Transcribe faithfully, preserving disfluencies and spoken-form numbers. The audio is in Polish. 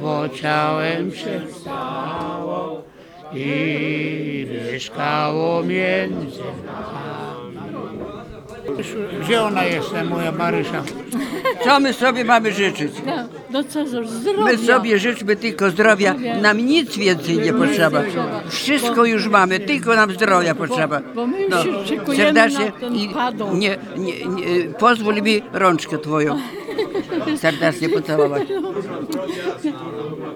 bo ciałem się stało i mieszkało między nami. Gdzie ona jest, ta moja Marysia? Co my sobie mamy życzyć? No, no co, za zdrowia. My sobie życzmy tylko zdrowia, nam nic więcej nie potrzeba. Wszystko już mamy, tylko nam zdrowia potrzeba. bo my już No, się szykujemy serdecznie na ten i padon. nie, nie, nie, pozwól mi rączkę twoją serdecznie pocałować.